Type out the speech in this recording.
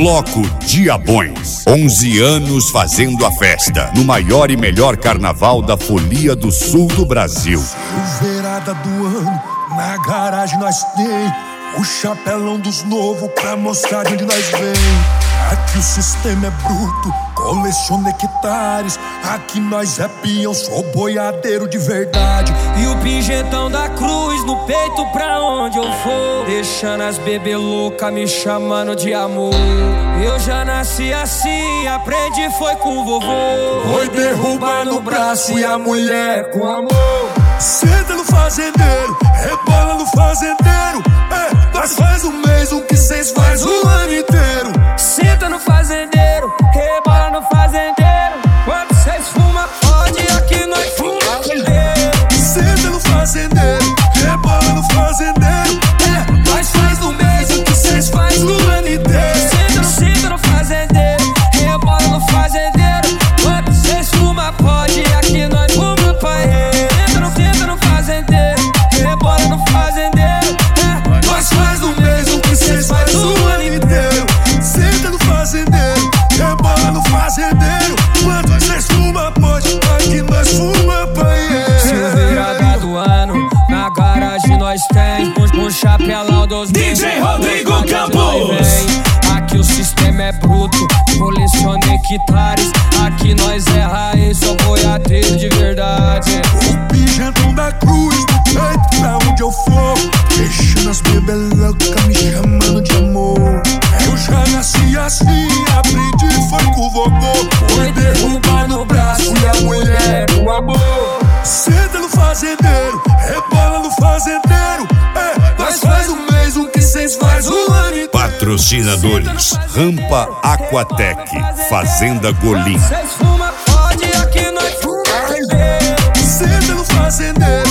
Bloco Diabões, 11 anos fazendo a festa no maior e melhor carnaval da folia do sul do Brasil. Virada do ano, na garagem nós tem o chapelão dos novos pra mostrar de onde nós vem. Aqui o sistema é bruto, coleciona hectares. Aqui nós é peão, sou boiadeiro de verdade. E o pingentão da cruz no peito pra onde eu for, deixando as bebê louca me chamando de amor. Eu já nasci assim, aprendi foi com o vovô. Foi derrubar no braço e a mulher com amor. Senta no fazendeiro, rebola no fazendeiro. Nós faz um mês o que cês faz o ano inteiro. Senta no fazendeiro, rebola no fazendeiro. Quando cês fuma, pode, aqui nós fuma fazendeiro. Senta no fazendeiro, rebola no fazendeiro. Nós faz um mês o que cês faz o ano inteiro. Senta no fazendeiro, rebola no fazendeiro. Quando cês fuma, pode, aqui nós fuma paeiro. Senta no fazendeiro, rebola no fazendeiro. Nós faz um mês o que cês faz o ano inteiro. Senta no fazendeiro, rebola no fazendeiro. Quando cês fuma, pode, aqui nós fuma paeiro. Se virada do ano, na garagem nós tem um chapelão dos DJ Rodrigo Campos. Aqui o sistema é bruto, coleciona hectares. Aqui nós é raiz, só boiadeiro de verdade. O pingentão da cruz no peito pra onde eu for, deixando as bebê louca me chamando de amor. Eu já nasci assim, aprendi foi com o vovô. Foi derrubar no braço e a mulher com amor. Senta no fazendeiro, rebola no fazendeiro. Nós faz um mês o que cês faz o ano inteiro. Patrocinadores: Rampa Aquatec, Fazenda Golim. Cês fuma, pode, aqui nós fuma fazendeiro. Senta no fazendeiro,